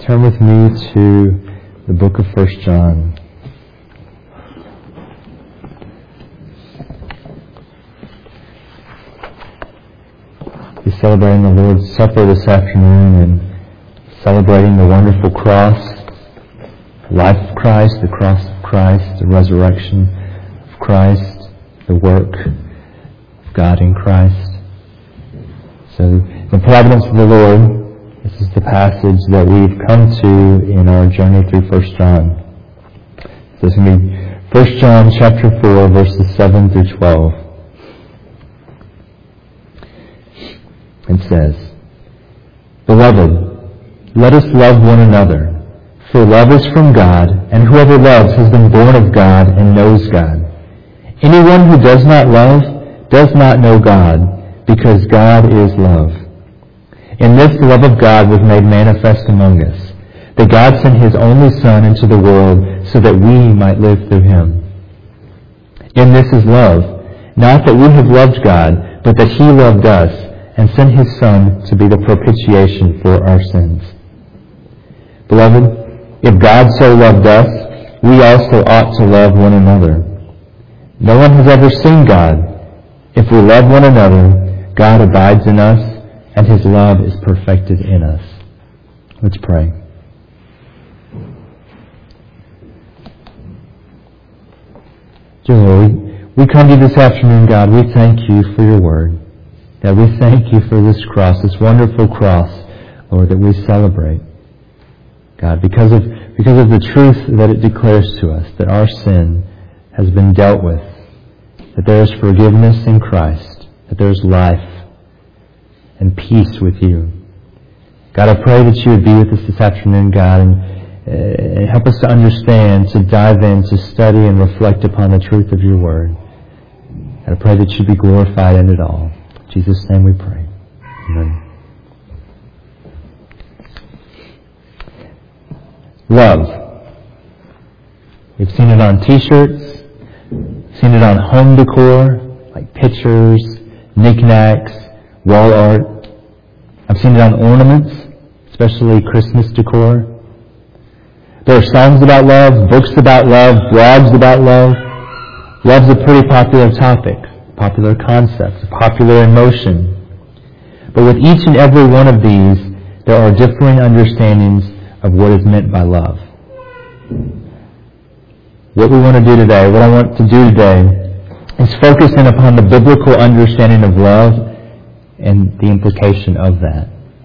turn with me to the book of 1 John. We're celebrating the Lord's Supper this afternoon and celebrating the wonderful cross, the life of Christ, the cross of Christ, the resurrection of Christ, the work of God in Christ. So, the providence of the Lord, this is the passage that we've come to in our journey through 1 John. So it's going to be 1 John chapter 4, verses 7 through 12. It says, "Beloved, let us love one another, for love is from God, and whoever loves has been born of God and knows God. Anyone who does not love does not know God, because God is love. In this, the love of God was made manifest among us, that God sent His only Son into the world so that we might live through Him. In this is love, not that we have loved God, but that He loved us and sent His Son to be the propitiation for our sins. Beloved, if God so loved us, we also ought to love one another. No one has ever seen God. If we love one another, God abides in us, and His love is perfected in us." Let's pray. Dear Lord, we come to you this afternoon, God. We thank you for your word. God, we thank you for this cross, this wonderful cross, Lord, that we celebrate. God, because of the truth that it declares to us, that our sin has been dealt with, that there is forgiveness in Christ, that there is life and peace with you. God, I pray that you would be with us this afternoon, God, and help us to understand, to dive in, to study and reflect upon the truth of your word. And I pray that you be glorified in it all. In Jesus' name we pray. Amen. Love. We've seen it on t-shirts, seen it on home decor, like pictures, knickknacks, wall art. I've seen it on ornaments, especially Christmas decor. There are songs about love, books about love, blogs about love. Love's a pretty popular topic, popular concept, a popular emotion. But with each and every one of these, there are differing understandings of what is meant by love. What we want to do today, what I want to do today, is focus in upon the biblical understanding of love and the implication of that.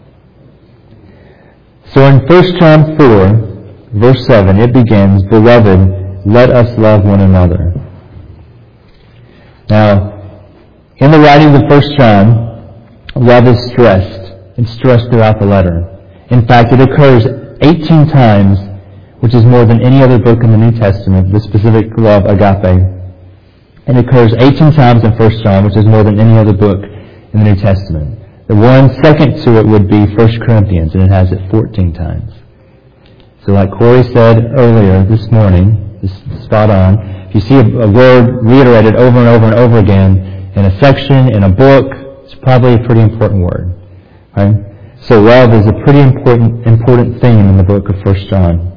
So in 1 John 4, verse 7, it begins, "Beloved, let us love one another." Now, in the writings of 1 John, love is stressed. It's stressed throughout the letter. In fact, it occurs 18 times, which is more than any other book in the New Testament, the specific love, agape. It occurs 18 times in 1 John, which is more than any other book in the New Testament. The one second to it would be 1 Corinthians, and it has it 14 times. So like Corey said earlier this morning, this is spot on, if you see a word reiterated over and over and over again in a section, in a book, it's probably a pretty important word. Right? So love is a pretty important theme in the book of 1 John.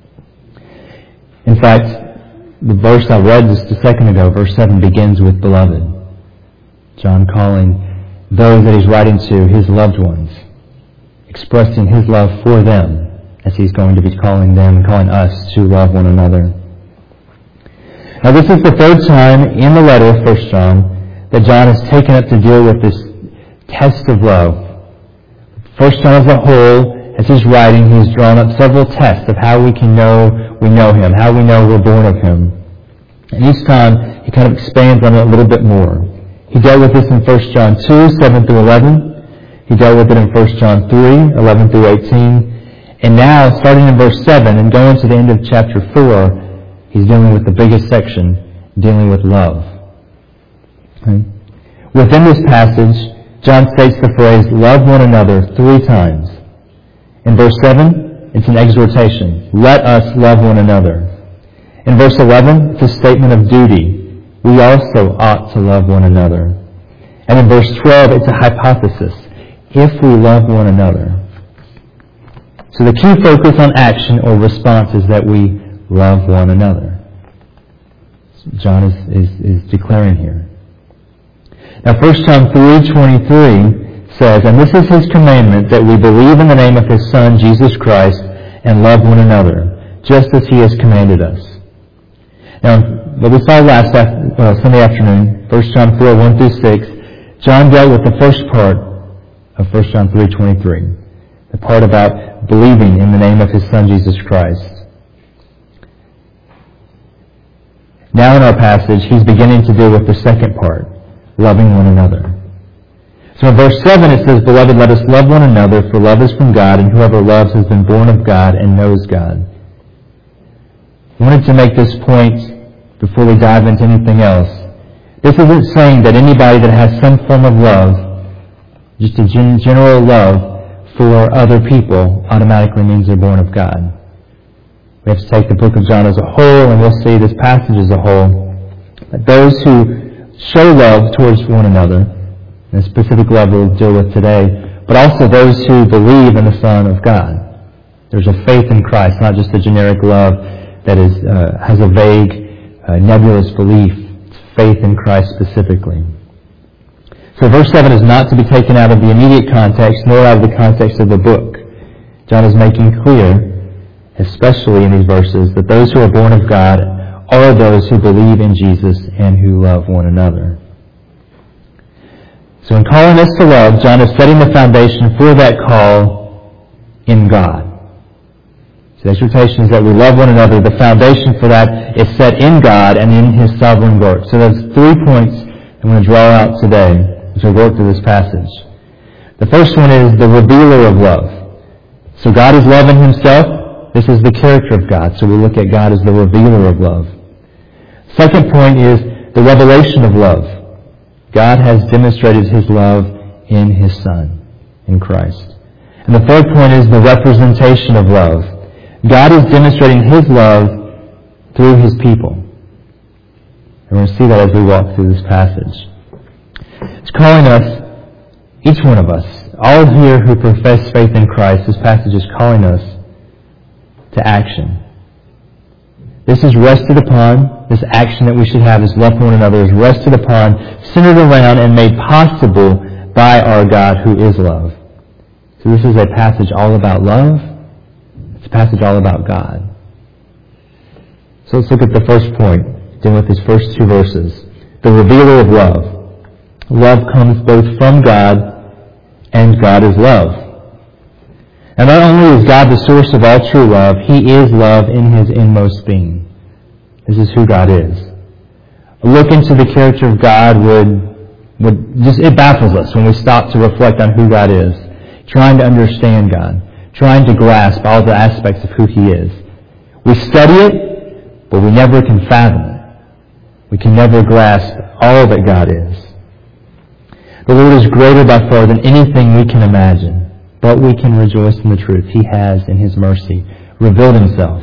In fact, the verse I read just a second ago, verse 7, begins with beloved. John calling those that he's writing to his loved ones, expressing his love for them, as he's going to be calling them and calling us to love one another. Now this is the third time in the letter of 1 John that John has taken up to deal with this test of love. 1 John as a whole, as he's writing, he's drawn up several tests of how we can know we know him, how we know we're born of him. And each time he kind of expands on it a little bit more. He dealt with this in 1 John 2, 7 through 11. He dealt with it in 1 John 3, 11 through 18. And now, starting in verse 7 and going to the end of chapter 4, he's dealing with the biggest section, dealing with love. Okay? Within this passage, John states the phrase, "love one another," 3 times. In verse 7, it's an exhortation. Let us love one another. In verse 11, it's a statement of duty. We also ought to love one another. And in verse 12, it's a hypothesis. If we love one another. So the key focus on action or response is that we love one another. John is declaring here. Now 1 John 3:23 says, "And this is his commandment, that we believe in the name of his Son, Jesus Christ, and love one another, just as he has commanded us." Now, what we saw Sunday afternoon, 1 John 4:1-6, John dealt with the first part of 1 John 3:23, the part about believing in the name of his Son, Jesus Christ. Now in our passage, he's beginning to deal with the second part, loving one another. So in verse 7 it says, "Beloved, let us love one another, for love is from God, and whoever loves has been born of God and knows God." I wanted to make this point before we dive into anything else. This isn't saying that anybody that has some form of love, just a general love for other people, automatically means they're born of God. We have to take the book of John as a whole, and we'll see this passage as a whole. But those who show love towards one another, and a specific love we'll deal with today, but also those who believe in the Son of God. There's a faith in Christ, not just a generic love that has a vague, nebulous belief. It's faith in Christ specifically. So verse 7 is not to be taken out of the immediate context, nor out of the context of the book. John is making clear, especially in these verses, that those who are born of God are those who believe in Jesus and who love one another. So in calling us to love, John is setting the foundation for that call in God. So the exhortation is that we love one another. The foundation for that is set in God and in his sovereign work. So there's 3 points I'm going to draw out today as we work through this passage. The first one is the revealer of love. So God is love in himself. This is the character of God. So we look at God as the revealer of love. Second point is the revelation of love. God has demonstrated his love in his Son, in Christ. And the third point is the representation of love. God is demonstrating his love through his people. And we're going to see that as we walk through this passage. It's calling us, each one of us, all here who profess faith in Christ, this passage is calling us to action. This is rested upon, this action that we should have is love for one another, is rested upon, centered around, and made possible by our God who is love. So this is a passage all about love. It's a passage all about God. So let's look at the first point, dealing with these first 2 verses. The revealer of love. Love comes both from God, and God is love. And not only is God the source of all true love, he is love in his inmost being. This is who God is. A look into the character of God it baffles us when we stop to reflect on who God is, trying to understand God, trying to grasp all the aspects of who he is. We study it, but we never can fathom it. We can never grasp all that God is. The Lord is greater by far than anything we can imagine. But we can rejoice in the truth. He has, in his mercy, revealed himself.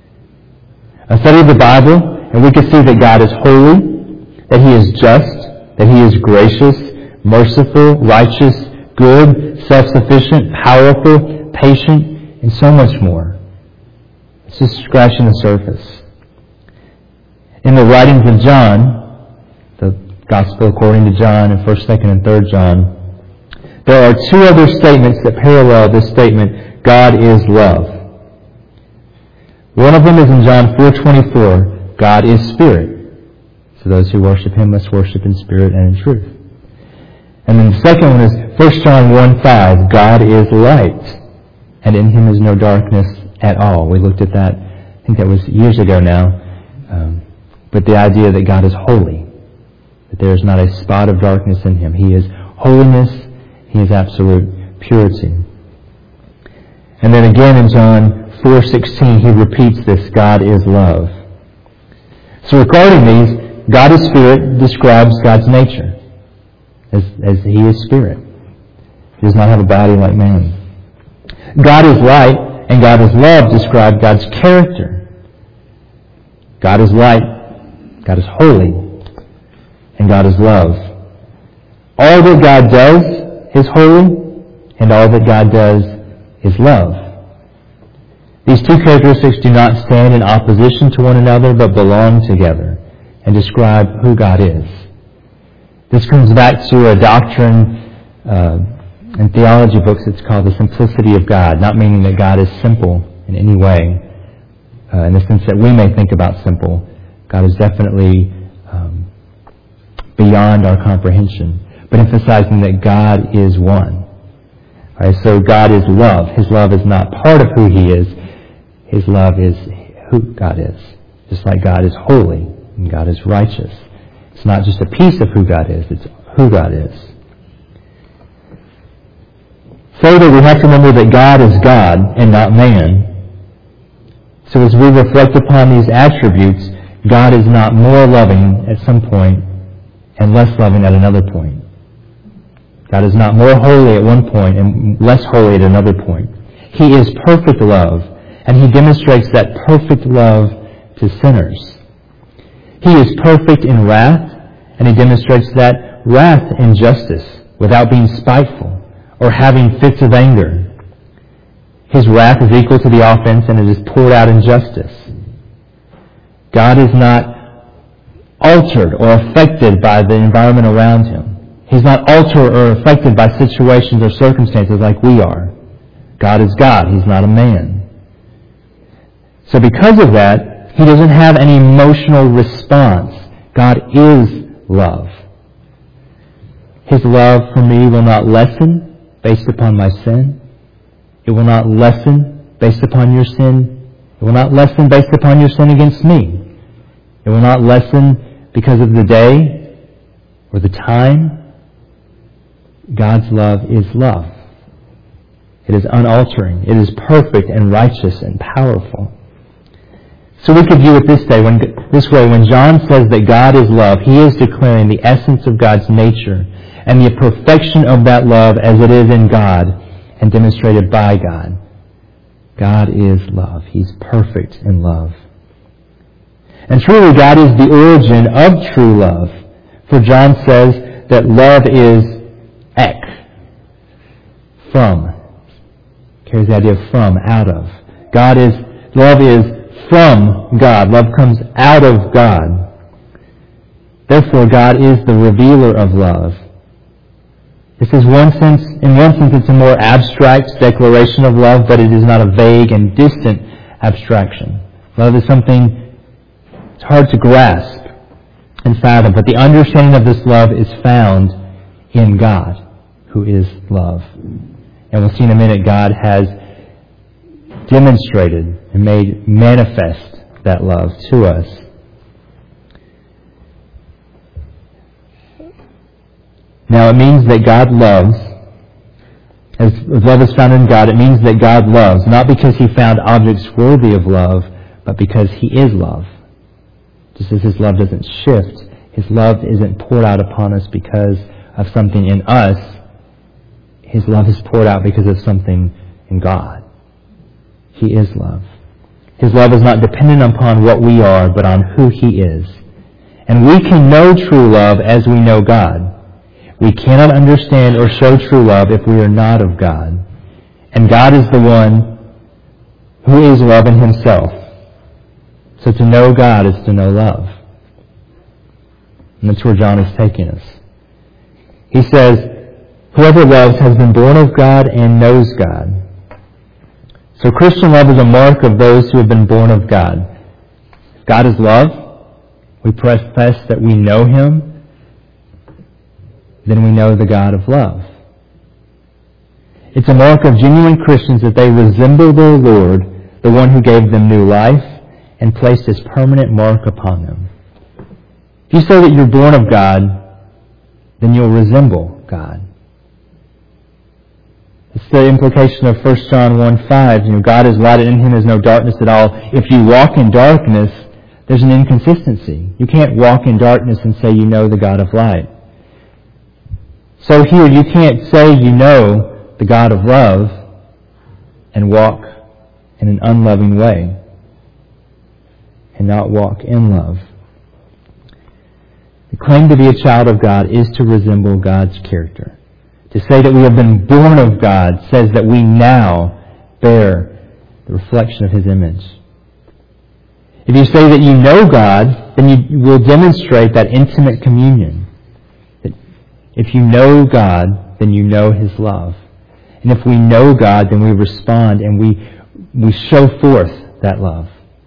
A study of the Bible, and we can see that God is holy, that he is just, that he is gracious, merciful, righteous, good, self-sufficient, powerful, patient, and so much more. It's just scratching the surface. In the writings of John, the Gospel according to John, in 1st, 2nd, and 3rd John, there are 2 other statements that parallel this statement, God is love. One of them is in John 4:24, God is spirit. So those who worship him must worship in spirit and in truth. And then the second one is 1 John 1:5, God is light, and in him is no darkness at all. We looked at that, I think that was years ago now. But the idea that God is holy, that there is not a spot of darkness in him. He is holiness. He is absolute purity. And then again in John 4:16, he repeats this, God is love. So regarding these, God is spirit describes God's nature, as he is spirit. He does not have a body like man. God is light, and God is love describe God's character. God is light, God is holy, and God is love. All that God does is holy, and all that God does is love. two characteristics do not stand in opposition to one another, but belong together and describe who God is. This comes back to a doctrine in theology books. It's called the simplicity of God, not meaning that God is simple in any way, in the sense that we may think about simple. God is definitely beyond our comprehension, but emphasizing that God is one. Right, so God is love. His love is not part of who He is. His love is who God is. Just like God is holy and God is righteous. It's not just a piece of who God is, it's who God is. Further, we have to remember that God is God and not man. So as we reflect upon these attributes, God is not more loving at some point and less loving at another point. God is not more holy at one point and less holy at another point. He is perfect love, and He demonstrates that perfect love to sinners. He is perfect in wrath, and He demonstrates that wrath in justice without being spiteful or having fits of anger. His wrath is equal to the offense, and it is poured out in justice. God is not altered or affected by the environment around Him. He's not altered or affected by situations or circumstances like we are. God is God. He's not a man. So because of that, He doesn't have any emotional response. God is love. His love for me will not lessen based upon my sin. It will not lessen based upon your sin. It will not lessen based upon your sin against me. It will not lessen because of the day or the time. God's love is love. It is unaltering. It is perfect and righteous and powerful. So we could view it this way. When John says that God is love, he is declaring the essence of God's nature and the perfection of that love as it is in God and demonstrated by God. God is love. He's perfect in love. And truly, God is the origin of true love. For John says that love is ek, from. Carries the idea of from, out of. Love is from God. Love comes out of God. Therefore, God is the revealer of love. This is in one sense, it's a more abstract declaration of love, but it is not a vague and distant abstraction. Love is something it's hard to grasp and fathom, but the understanding of this love is found in God, who is love. And we'll see in a minute, God has demonstrated and made manifest that love to us. Now it means that God loves, as love is found in God, it means that God loves, not because He found objects worthy of love, but because He is love. Just as His love doesn't shift, His love isn't poured out upon us because of something in us. His love is poured out because of something in God. He is love. His love is not dependent upon what we are, but on who He is. And we can know true love as we know God. We cannot understand or show true love if we are not of God. And God is the one who is love in Himself. So to know God is to know love. And that's where John is taking us. He says, whoever loves has been born of God and knows God. So Christian love is a mark of those who have been born of God. If God is love, we profess that we know Him, then we know the God of love. It's a mark of genuine Christians that they resemble their Lord, the one who gave them new life and placed His permanent mark upon them. If you say that you're born of God, then you'll resemble God. It's the implication of 1 John 1:5. God is light, and in Him is no darkness at all. If you walk in darkness, there's an inconsistency. You can't walk in darkness and say you know the God of light. So here, you can't say you know the God of love and walk in an unloving way and not walk in love. The claim to be a child of God is to resemble God's character. To say that we have been born of God says that we now bear the reflection of His image. If you say that you know God, then you will demonstrate that intimate communion. That if you know God, then you know His love. And if we know God, then we respond and we show forth that love.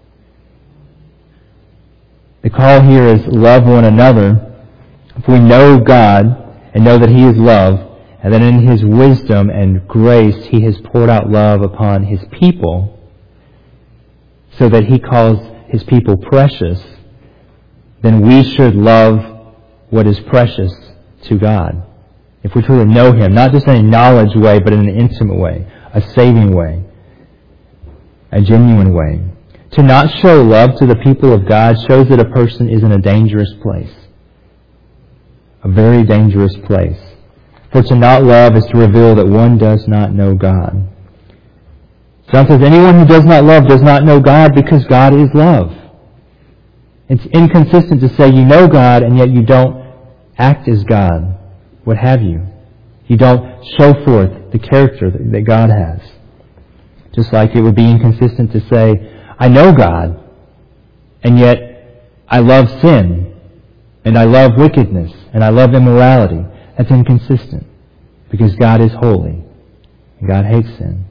The call here is love one another. If we know God and know that He is love, and that in His wisdom and grace He has poured out love upon His people, so that He calls His people precious, then we should love what is precious to God. If we truly know Him, not just in a knowledge way, but in an intimate way, a saving way, a genuine way. To not show love to the people of God shows that a person is in a dangerous place. A very dangerous place. For to not love is to reveal that one does not know God. John says, anyone who does not love does not know God, because God is love. It's inconsistent to say you know God and yet you don't act as God. What have you? You don't show forth the character that God has. Just like it would be inconsistent to say, I know God, and yet I love sin, and I love wickedness, and I love immorality. That's inconsistent, because God is holy, and God hates sin.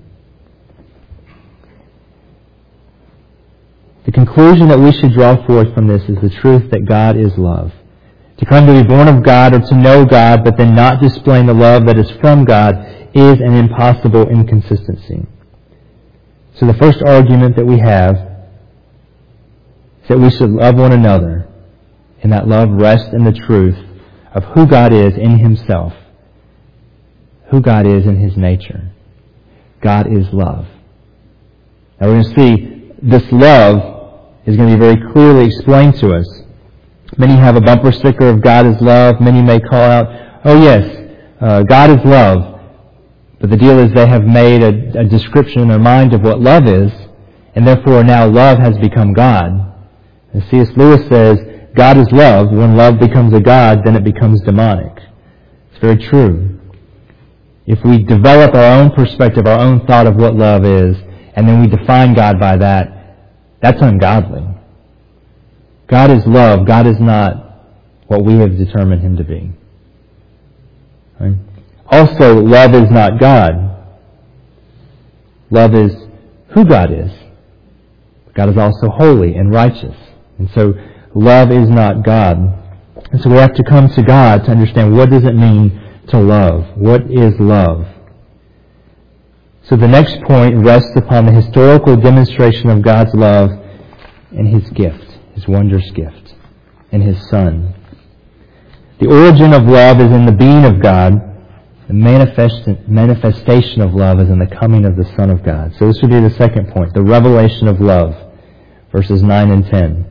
The conclusion that we should draw forth from this is the truth that God is love. To come to be born of God or to know God, but then not displaying the love that is from God, is an impossible inconsistency. So the first argument that we have is that we should love one another, and that love rests in the truth of who God is in Himself, who God is in His nature. God is love. Now we're going to see this love is going to be very clearly explained to us. Many have a bumper sticker of God is love. Many may call out, oh yes, God is love. But the deal is they have made a description in their mind of what love is, and therefore now love has become God. And C.S. Lewis says, God is love. When love becomes a God, then it becomes demonic. It's very true. If we develop our own perspective, our own thought of what love is, and then we define God by that, that's ungodly. God is love. God is not what we have determined Him to be. Right? Also, love is not God. Love is who God is. God is also holy and righteous. And so, love is not God. And so we have to come to God to understand, what does it mean to love? What is love? So the next point rests upon the historical demonstration of God's love and His gift, His wondrous gift, and His Son. The origin of love is in the being of God. The manifestation of love is in the coming of the Son of God. So this would be the second point, the revelation of love, verses 9 and 10.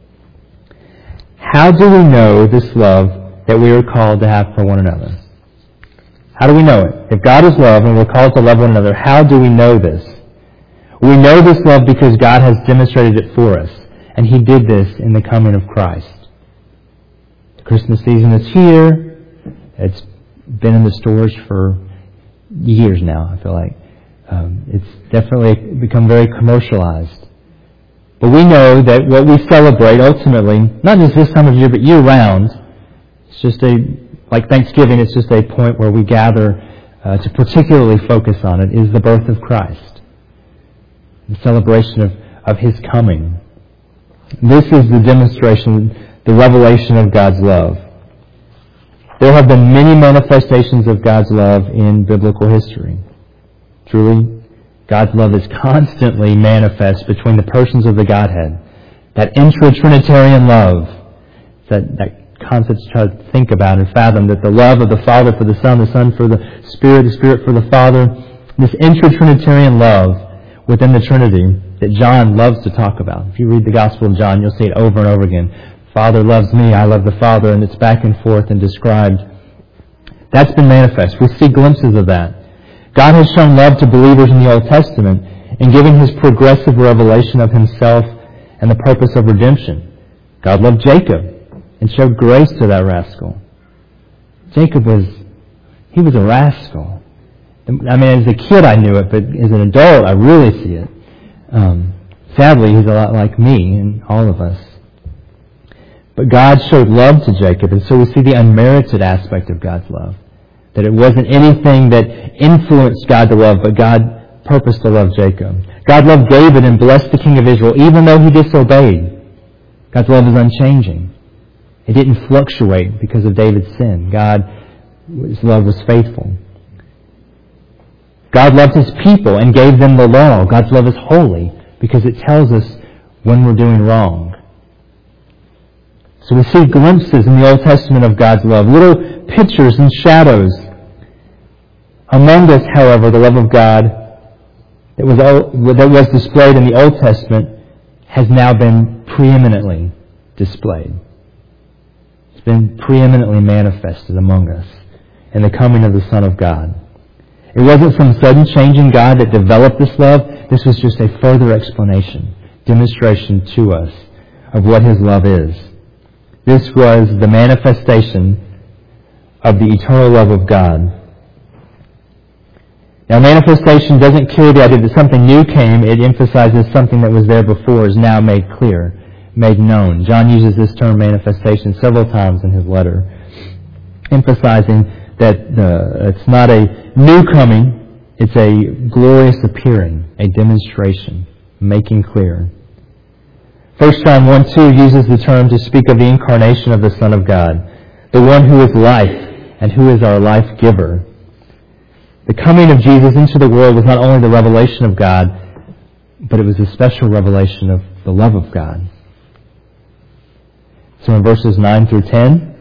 How do we know this love that we are called to have for one another? How do we know it? If God is love and we're called to love one another, how do we know this? We know this love because God has demonstrated it for us, and He did this in the coming of Christ. The Christmas season is here. It's been in the stores for years now, I feel like. It's definitely become very commercialized. But we know that what we celebrate ultimately, not just this time of year, but year-round, it's just like Thanksgiving, it's just a point where we gather to particularly focus on it, is the birth of Christ. The celebration of His coming. This is the demonstration, the revelation of God's love. There have been many manifestations of God's love in biblical history. Truly, God's love is constantly manifest between the persons of the Godhead. That intra-Trinitarian love, that concept to try to think about and fathom, that the love of the Father for the Son for the Spirit for the Father, this intra-Trinitarian love within the Trinity that John loves to talk about. If you read the Gospel of John, you'll see it over and over again. Father loves me, I love the Father, and it's back and forth and described. That's been manifest. We see glimpses of that. God has shown love to believers in the Old Testament in giving His progressive revelation of Himself and the purpose of redemption. God loved Jacob and showed grace to that rascal. Jacob was a rascal. I mean, as a kid I knew it, but as an adult I really see it. Sadly, he's a lot like me and all of us. But God showed love to Jacob, and so we see the unmerited aspect of God's love. That it wasn't anything that influenced God to love, but God purposed to love Jacob. God loved David and blessed the king of Israel, even though he disobeyed. God's love is unchanging. It didn't fluctuate because of David's sin. His love was faithful. God loved His people and gave them the law. God's love is holy because it tells us when we're doing wrong. So we see glimpses in the Old Testament of God's love, little pictures and shadows. Among us, however, the love of God that was displayed in the Old Testament has now been preeminently displayed. It's been preeminently manifested among us in the coming of the Son of God. It wasn't some sudden change in God that developed this love. This was just a further explanation, demonstration to us of what His love is. This was the manifestation of the eternal love of God. Now, manifestation doesn't carry the idea that something new came. It emphasizes something that was there before is now made clear, made known. John uses this term manifestation several times in his letter, emphasizing that it's not a new coming, it's a glorious appearing, a demonstration, making clear. 1 John 1:2 uses the term to speak of the incarnation of the Son of God, the one who is life and who is our life giver. The coming of Jesus into the world was not only the revelation of God, but it was a special revelation of the love of God. So in verses 9 through 10,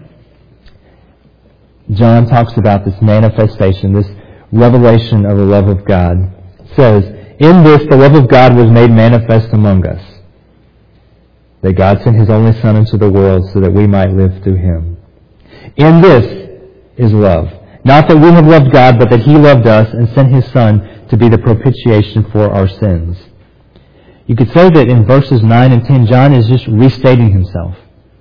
John talks about this manifestation, this revelation of the love of God. It says, "In this the love of God was made manifest among us, that God sent His only Son into the world so that we might live through Him. In this is love. Not that we have loved God, but that He loved us and sent His Son to be the propitiation for our sins." You could say that in verses 9 and 10, John is just restating himself.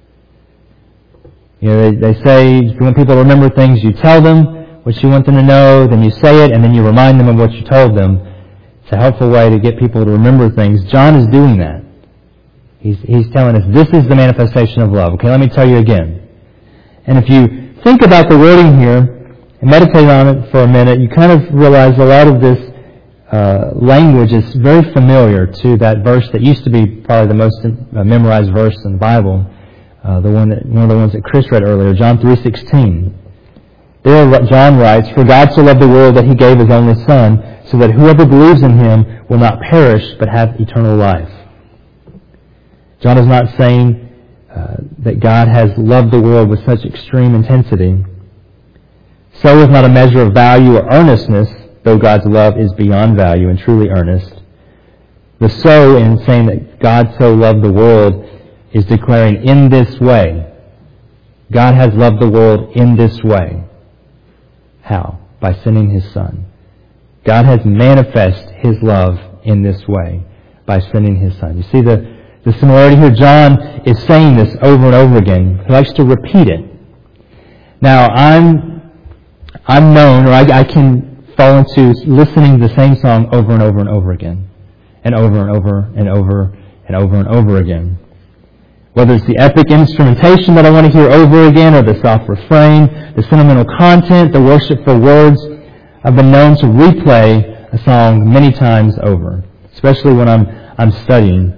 You know, they say, if you want people to remember things, you tell them what you want them to know, then you say it, and then you remind them of what you told them. It's a helpful way to get people to remember things. John is doing that. He's telling us, this is the manifestation of love. Okay, let me tell you again. And if you think about the wording here and meditate on it for a minute, you kind of realize a lot of this language is very familiar to that verse that used to be probably the most memorized verse in the Bible, one of the ones that Chris read earlier, John 3:16. There John writes, "For God so loved the world that He gave His only Son, so that whoever believes in Him will not perish but have eternal life." John is not saying that God has loved the world with such extreme intensity. So is not a measure of value or earnestness, though God's love is beyond value and truly earnest. The so in saying that God so loved the world is declaring in this way. God has loved the world in this way. How? By sending His Son. God has manifested His love in this way by sending His Son. You see the similarity here? John is saying this over and over again. He likes to repeat it. Now, I'm known, or I can fall into listening to the same song over and over and over again. And over and over and over and over and over again. Whether it's the epic instrumentation that I want to hear over again, or the soft refrain, the sentimental content, the worshipful words, I've been known to replay a song many times over, especially when I'm studying.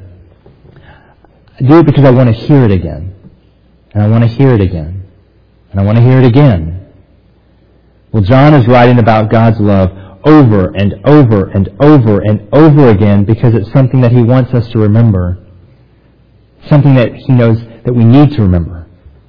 I do it because I want to hear it again. And I want to hear it again. And I want to hear it again. Well, John is writing about God's love over and over and over and over again because it's something that he wants us to remember. Something that he knows that we need to remember.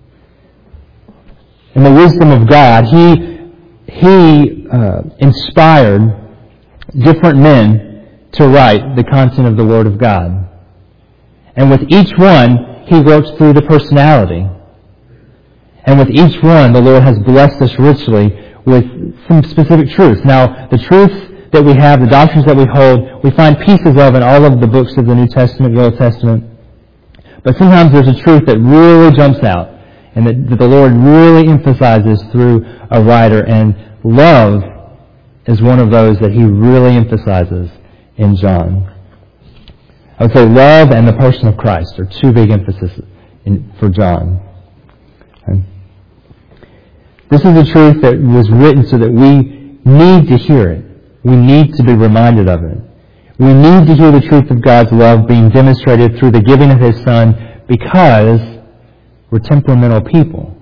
In the wisdom of God, He inspired different men to write the content of the Word of God. And with each one, He works through the personality. And with each one, the Lord has blessed us richly with some specific truths. Now, the truths that we have, the doctrines that we hold, we find pieces of in all of the books of the New Testament, the Old Testament. But sometimes there's a truth that really jumps out and that the Lord really emphasizes through a writer. And love is one of those that He really emphasizes in John. I would say love and the person of Christ are two big emphases for John. Okay. This is a truth that was written so that we need to hear it. We need to be reminded of it. We need to hear the truth of God's love being demonstrated through the giving of His Son because we're temperamental people.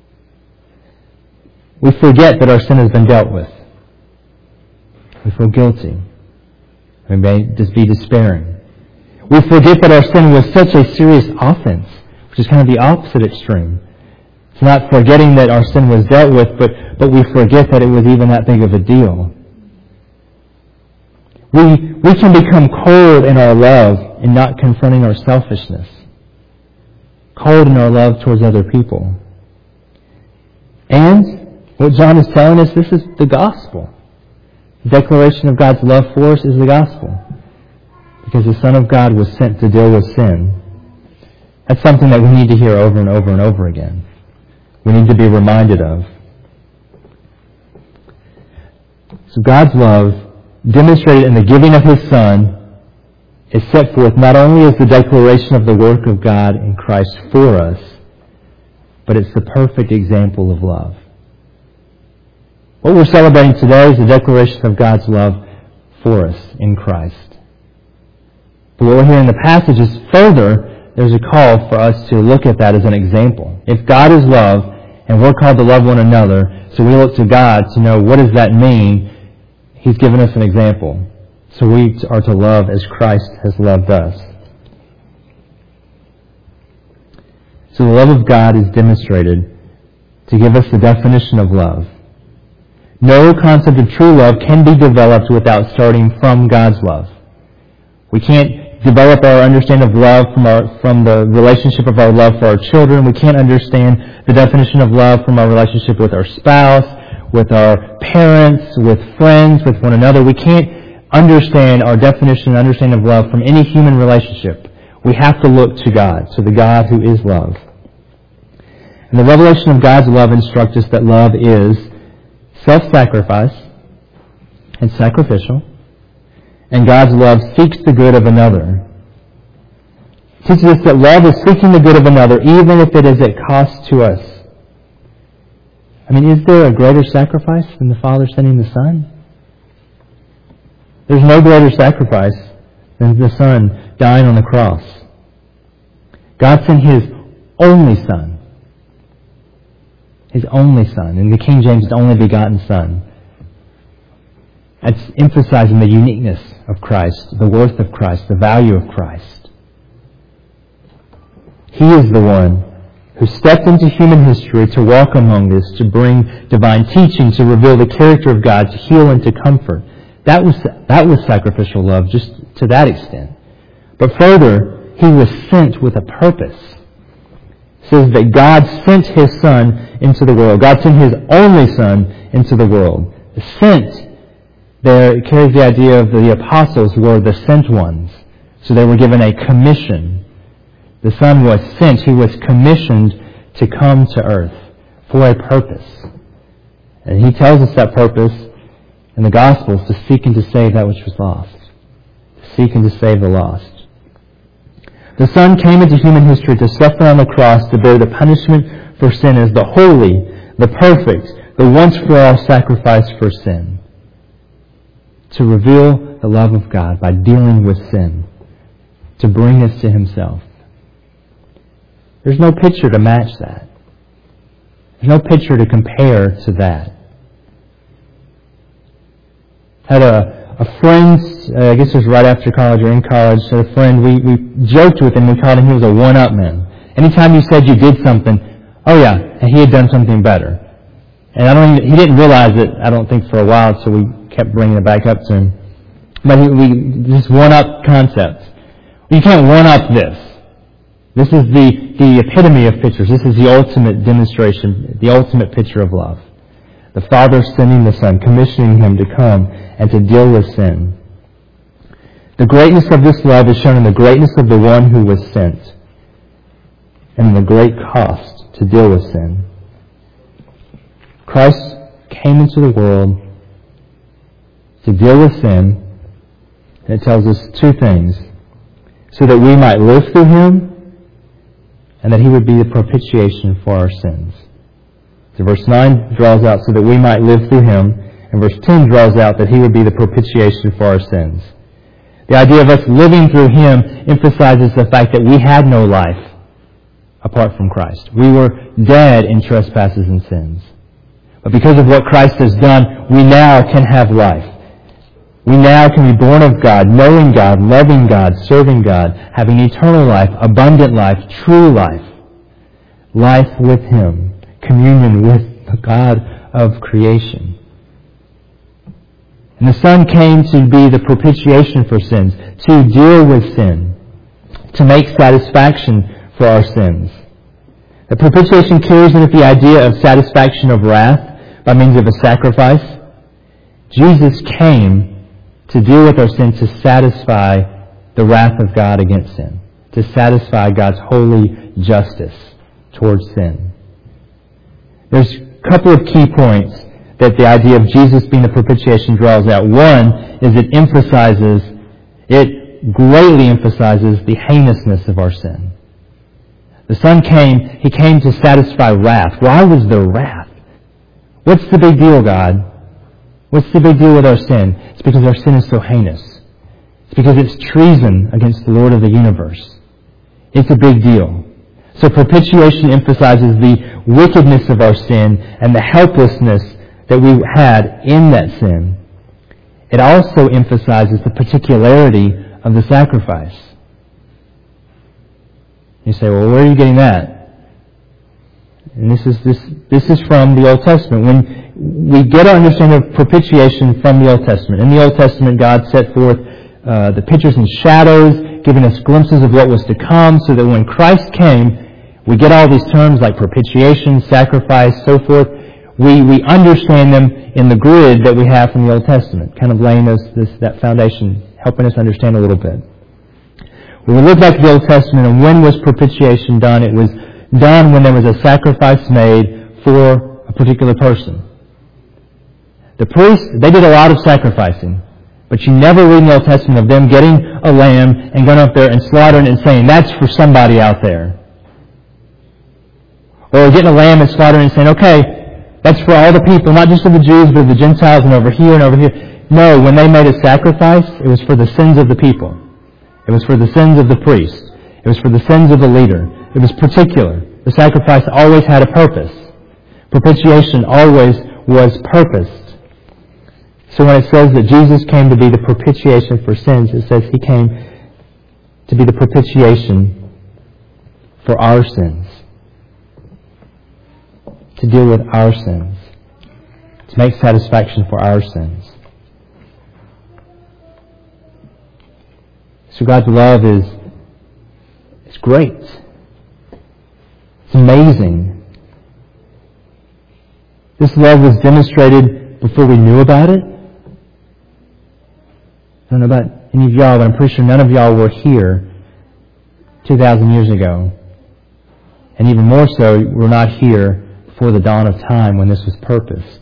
We forget that our sin has been dealt with. We feel guilty. We may just be despairing. We forget that our sin was such a serious offense, which is kind of the opposite extreme. It's not forgetting that our sin was dealt with, but we forget that it was even that big of a deal. We can become cold in our love in not confronting our selfishness. Cold in our love towards other people. And what John is telling us, this is the gospel. The declaration of God's love for us is the gospel. Because the Son of God was sent to deal with sin. That's something that we need to hear over and over and over again. We need to be reminded of. So God's love, demonstrated in the giving of His Son, is set forth not only as the declaration of the work of God in Christ for us, but it's the perfect example of love. What we're celebrating today is the declaration of God's love for us in Christ. But what we're hearing in the passage is further, there's a call for us to look at that as an example. If God is love, and we're called to love one another, so we look to God to know what does that mean. He's given us an example. So we are to love as Christ has loved us. So the love of God is demonstrated to give us the definition of love. No concept of true love can be developed without starting from God's love. We can't develop our understanding of love from the relationship of our love for our children. We can't understand the definition of love from our relationship with our spouse, with our parents, with friends, with one another. We can't understand our definition and understanding of love from any human relationship. We have to look to God, to the God who is love. And the revelation of God's love instructs us that love is self-sacrifice and sacrificial, and God's love seeks the good of another. It teaches us that love is seeking the good of another, even if it is at cost to us. I mean, is there a greater sacrifice than the Father sending the Son? There's no greater sacrifice than the Son dying on the cross. God sent His only Son. His only Son. In the King James, His only begotten Son. That's emphasizing the uniqueness of Christ, the worth of Christ, the value of Christ. He is the one who stepped into human history to walk among us, to bring divine teaching, to reveal the character of God, to heal and to comfort. That was sacrificial love, just to that extent. But further, He was sent with a purpose. It says that God sent His Son into the world. God sent His only Son into the world. The sent there carries the idea of the apostles were the sent ones. So they were given a commission. The Son was sent. He was commissioned to come to earth for a purpose. And He tells us that purpose in the Gospels, to seek and to save that which was lost. To seek and to save the lost. The Son came into human history to suffer on the cross to bear the punishment for sin as the holy, the perfect, the once-for-all sacrifice for sin. To reveal the love of God by dealing with sin. To bring us to Himself. There's no picture to match that. There's no picture to compare to that. Had a friend, I guess it was right after college or in college, had a friend, we joked with him, we called him, he was a one-up man. Anytime you said you did something, oh yeah, and he had done something better. And he didn't realize it, I don't think, for a while, so we kept bringing it back up to him. But this one-up concept. You can't one-up this. This is the epitome of pictures. This is the ultimate demonstration, the ultimate picture of love. The Father sending the Son, commissioning Him to come and to deal with sin. The greatness of this love is shown in the greatness of the one who was sent and in the great cost to deal with sin. Christ came into the world to deal with sin, and it tells us two things. so that we might live through Him, and that He would be the propitiation for our sins. So verse 9 draws out so that we might live through Him, and verse 10 draws out that He would be the propitiation for our sins. The idea of us living through Him emphasizes the fact that we had no life apart from Christ. We were dead in trespasses and sins. But because of what Christ has done, we now can have life. We now can be born of God, knowing God, loving God, serving God, having eternal life, abundant life, true life. Life with Him, communion with the God of creation. And the Son came to be the propitiation for sins, to deal with sin, to make satisfaction for our sins. The propitiation carries in it the idea of satisfaction of wrath by means of a sacrifice. Jesus came to deal with our sin, to satisfy the wrath of God against sin, to satisfy God's holy justice towards sin. There's a couple of key points that the idea of Jesus being the propitiation draws out. One is it greatly emphasizes the heinousness of our sin. The Son came, He came to satisfy wrath. Why was there wrath? What's the big deal, God? What's the big deal with our sin? It's because our sin is so heinous. It's because it's treason against the Lord of the universe. It's a big deal. So propitiation emphasizes the wickedness of our sin and the helplessness that we had in that sin. It also emphasizes the particularity of the sacrifice. You say, well, where are you getting that? And this is from the Old Testament. When we get our understanding of propitiation from the Old Testament. In the Old Testament, God set forth the pictures and shadows, giving us glimpses of what was to come, so that when Christ came, we get all these terms like propitiation, sacrifice, so forth. We understand them in the grid that we have from the Old Testament, kind of laying that foundation, helping us understand a little bit. When we look back at the Old Testament and when was propitiation done, it was done when there was a sacrifice made for a particular person. The priests, they did a lot of sacrificing, but you never read in the Old Testament of them getting a lamb and going up there and slaughtering it and saying, that's for somebody out there. Or getting a lamb and slaughtering it and saying, okay, that's for all the people, not just for the Jews, but the Gentiles and over here and over here. No, when they made a sacrifice, it was for the sins of the people. It was for the sins of the priest. It was for the sins of the leader. It was particular. The sacrifice always had a purpose. Propitiation always was purposed. So when it says that Jesus came to be the propitiation for sins, it says He came to be the propitiation for our sins. To deal with our sins. To make satisfaction for our sins. So God's love is great. It's amazing. This love was demonstrated before we knew about it. I don't know about any of y'all, but I'm pretty sure none of y'all were here 2,000 years ago. And even more so, we're not here before the dawn of time when this was purposed.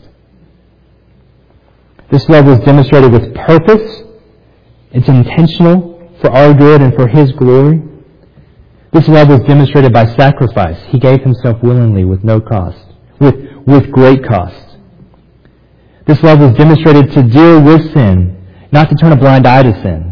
This love was demonstrated with purpose. It's intentional for our good and for His glory. This love was demonstrated by sacrifice. He gave Himself willingly with no cost, with great cost. This love was demonstrated to deal with sin, not to turn a blind eye to sin.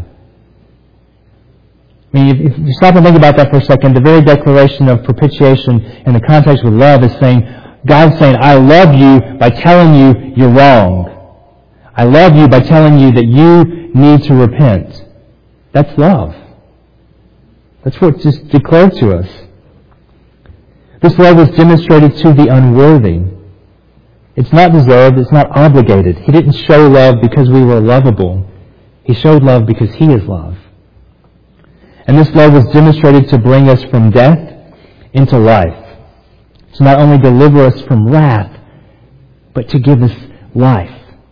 I mean, if you stop and think about that for a second, the very declaration of propitiation in the context with love is saying, God's saying, I love you by telling you you're wrong. I love you by telling you that you need to repent. That's love. That's what's just declared to us. This love was demonstrated to the unworthy. It's not deserved. It's not obligated. He didn't show love because we were lovable. He showed love because He is love. And this love was demonstrated to bring us from death into life. To not only deliver us from wrath, but to give us life.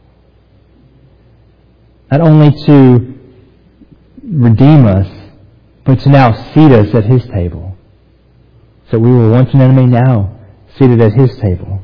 Not only to redeem us, but to now seat us at His table. So we were once an enemy, now seated at His table.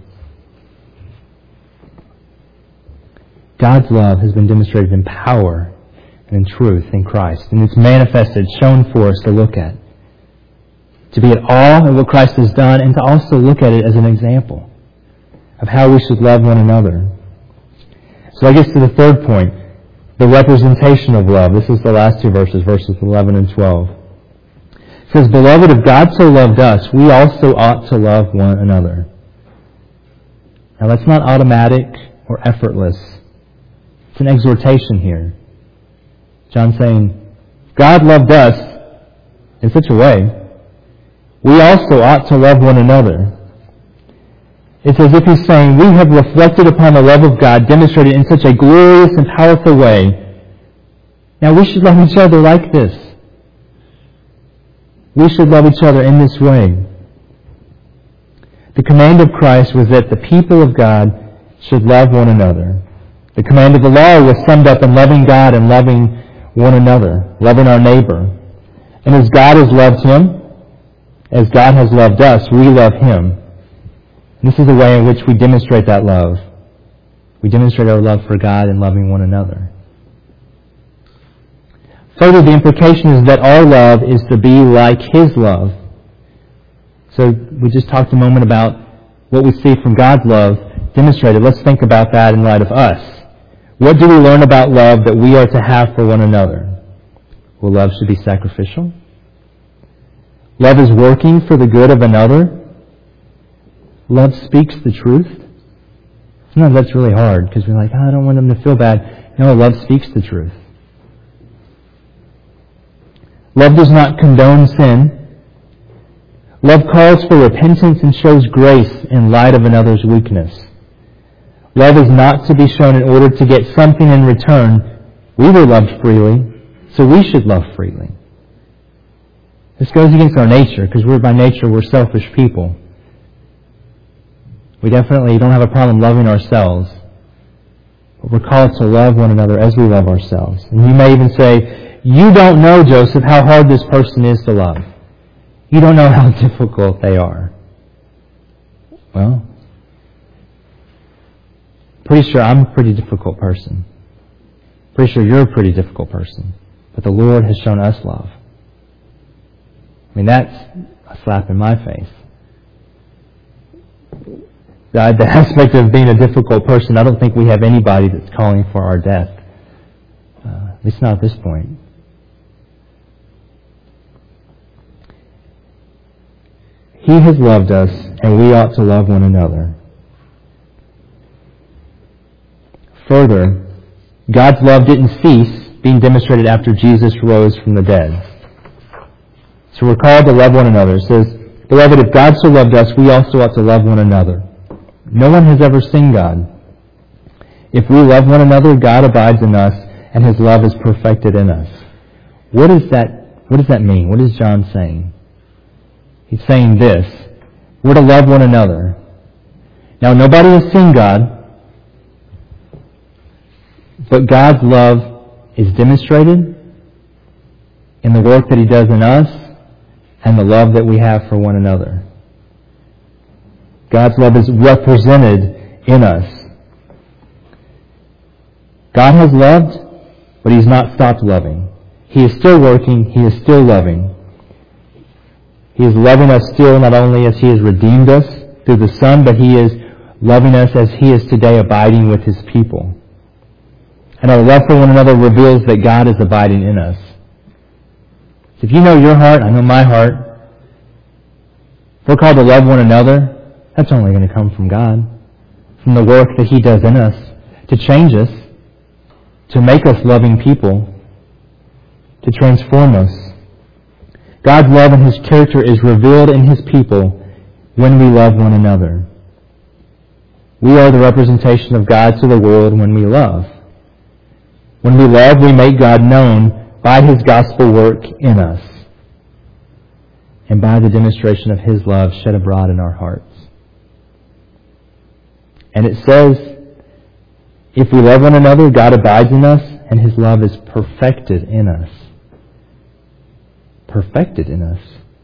God's love has been demonstrated in power and in truth in Christ. And it's manifested, shown for us to look at. To be at awe at what Christ has done, and to also look at it as an example of how we should love one another. So I guess to the third point, the representation of love. This is the last two verses, verses 11 and 12. It says, "Beloved, if God so loved us, we also ought to love one another." Now that's not automatic or effortless. It's an exhortation here. John's saying, God loved us in such a way, we also ought to love one another. It's as if he's saying, we have reflected upon the love of God demonstrated in such a glorious and powerful way. Now we should love each other like this. We should love each other in this way. The command of Christ was that the people of God should love one another. The command of the law was summed up in loving God and loving one another, loving our neighbor. And as God has loved him, as God has loved us, we love him. And this is the way in which we demonstrate that love. We demonstrate our love for God in loving one another. Further, the implication is that our love is to be like his love. So we just talked a moment about what we see from God's love demonstrated. Let's think about that in light of us. What do we learn about love that we are to have for one another? Well, love should be sacrificial. Love is working for the good of another. Love speaks the truth. Sometimes that's really hard because we're like, I don't want them to feel bad. No, love speaks the truth. Love does not condone sin. Love calls for repentance and shows grace in light of another's weakness. Love is not to be shown in order to get something in return. We were loved freely, so we should love freely. This goes against our nature, because by nature we're selfish people. We definitely don't have a problem loving ourselves. But we're called to love one another as we love ourselves. And you may even say, you don't know, Joseph, how hard this person is to love. You don't know how difficult they are. Well, pretty sure I'm a pretty difficult person. Pretty sure you're a pretty difficult person. But the Lord has shown us love. I mean, that's a slap in my face. The aspect of being a difficult person, I don't think we have anybody that's calling for our death. At least not at this point. He has loved us, and we ought to love one another. Further, God's love didn't cease being demonstrated after Jesus rose from the dead. So we're called to love one another. It says, Beloved, if God so loved us, we also ought to love one another. No one has ever seen God. If we love one another, God abides in us, and his love is perfected in us. What does that mean? What is John saying? He's saying this. We're to love one another. Now, nobody has seen God, but God's love is demonstrated in the work that he does in us and the love that we have for one another. God's love is represented in us. God has loved, but he's not stopped loving. He is still working. He is still loving. He is loving us still, not only as he has redeemed us through the Son, but he is loving us as he is today abiding with his people. And our love for one another reveals that God is abiding in us. If you know your heart, I know my heart. If we're called to love one another, that's only going to come from God, from the work that he does in us to change us, to make us loving people, to transform us. God's love and his character is revealed in his people when we love one another. We are the representation of God to the world when we love. When we love, we make God known by his gospel work in us and by the demonstration of his love shed abroad in our hearts. And it says, if we love one another, God abides in us and his love is perfected in us. Perfected in us.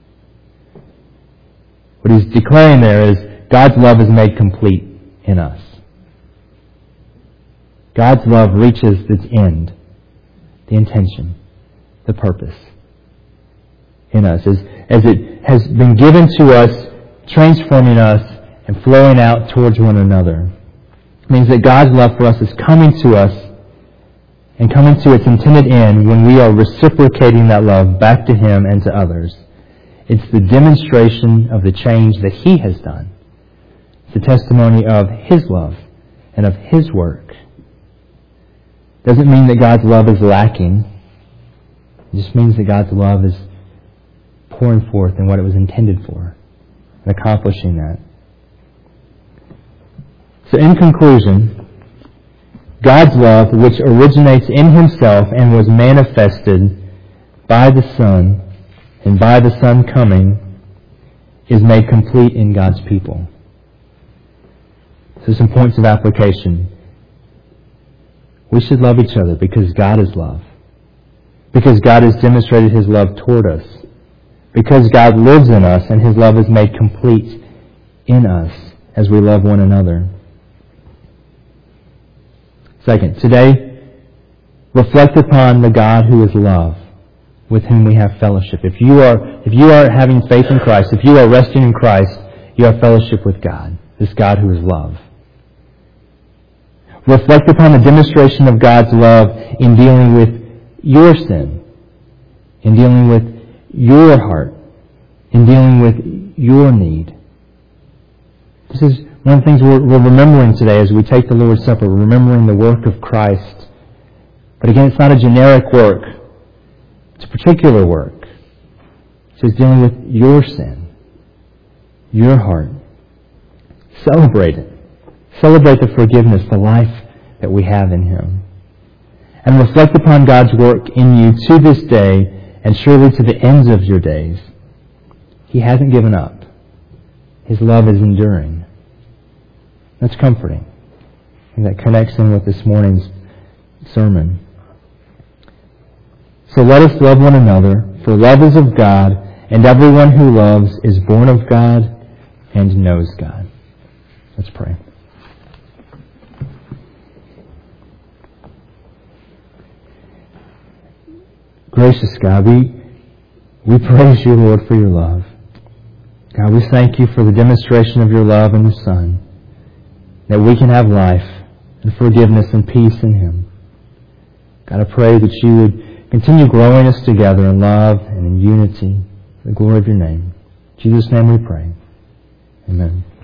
What he's declaring there is God's love is made complete in us. God's love reaches its end. the intention, the purpose in us. As it has been given to us, transforming us and flowing out towards one another. It means that God's love for us is coming to us and coming to its intended end when we are reciprocating that love back to Him and to others. It's the demonstration of the change that He has done. It's the testimony of His love and of His work. It doesn't mean that God's love is lacking. It just means that God's love is pouring forth in what it was intended for and accomplishing that. So in conclusion, God's love, which originates in Himself and was manifested by the Son and by the Son coming, is made complete in God's people. So some points of application. We should love each other because God is love. Because God has demonstrated His love toward us. Because God lives in us and His love is made complete in us as we love one another. Second, today, reflect upon the God who is love, with whom we have fellowship. If you are having faith in Christ, if you are resting in Christ, you have fellowship with God, this God who is love. Reflect upon the demonstration of God's love in dealing with your sin, in dealing with your heart, in dealing with your need. This is one of the things we're remembering today as we take the Lord's Supper, remembering the work of Christ. But again, it's not a generic work. It's a particular work. It's dealing with your sin, your heart. Celebrate it. Celebrate the forgiveness, the life that we have in Him. And reflect upon God's work in you to this day and surely to the ends of your days. He hasn't given up. His love is enduring. That's comforting. And that connects in with this morning's sermon. So let us love one another, for love is of God, and everyone who loves is born of God and knows God. Let's pray. Gracious God, we praise you, Lord, for your love. God, we thank you for the demonstration of your love in the Son, that we can have life and forgiveness and peace in Him. God, I pray that you would continue growing us together in love and in unity for the glory of your name. In Jesus' name we pray. Amen.